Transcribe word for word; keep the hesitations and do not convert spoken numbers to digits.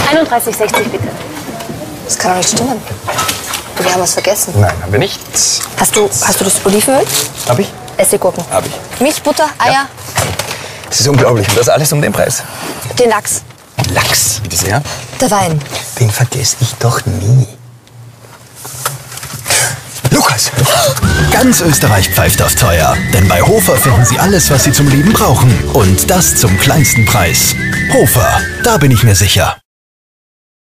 einunddreißig sechzig bitte. Das kann doch nicht stimmen. Wir haben was vergessen. Nein, haben wir nicht. Hast du, hast du das Olivenöl? Hab ich? Essiggurken. Hab ich. Milch, Butter, Eier? Ja. Das ist unglaublich. Und das alles um den Preis. Den Lachs. Lachs. Bitte sehr. Der Wein. Den vergesse ich doch nie. Lukas! Ganz Österreich pfeift auf teuer. Denn bei Hofer finden Sie alles, was Sie zum Leben brauchen. Und das zum kleinsten Preis. Hofer, da bin ich mir sicher.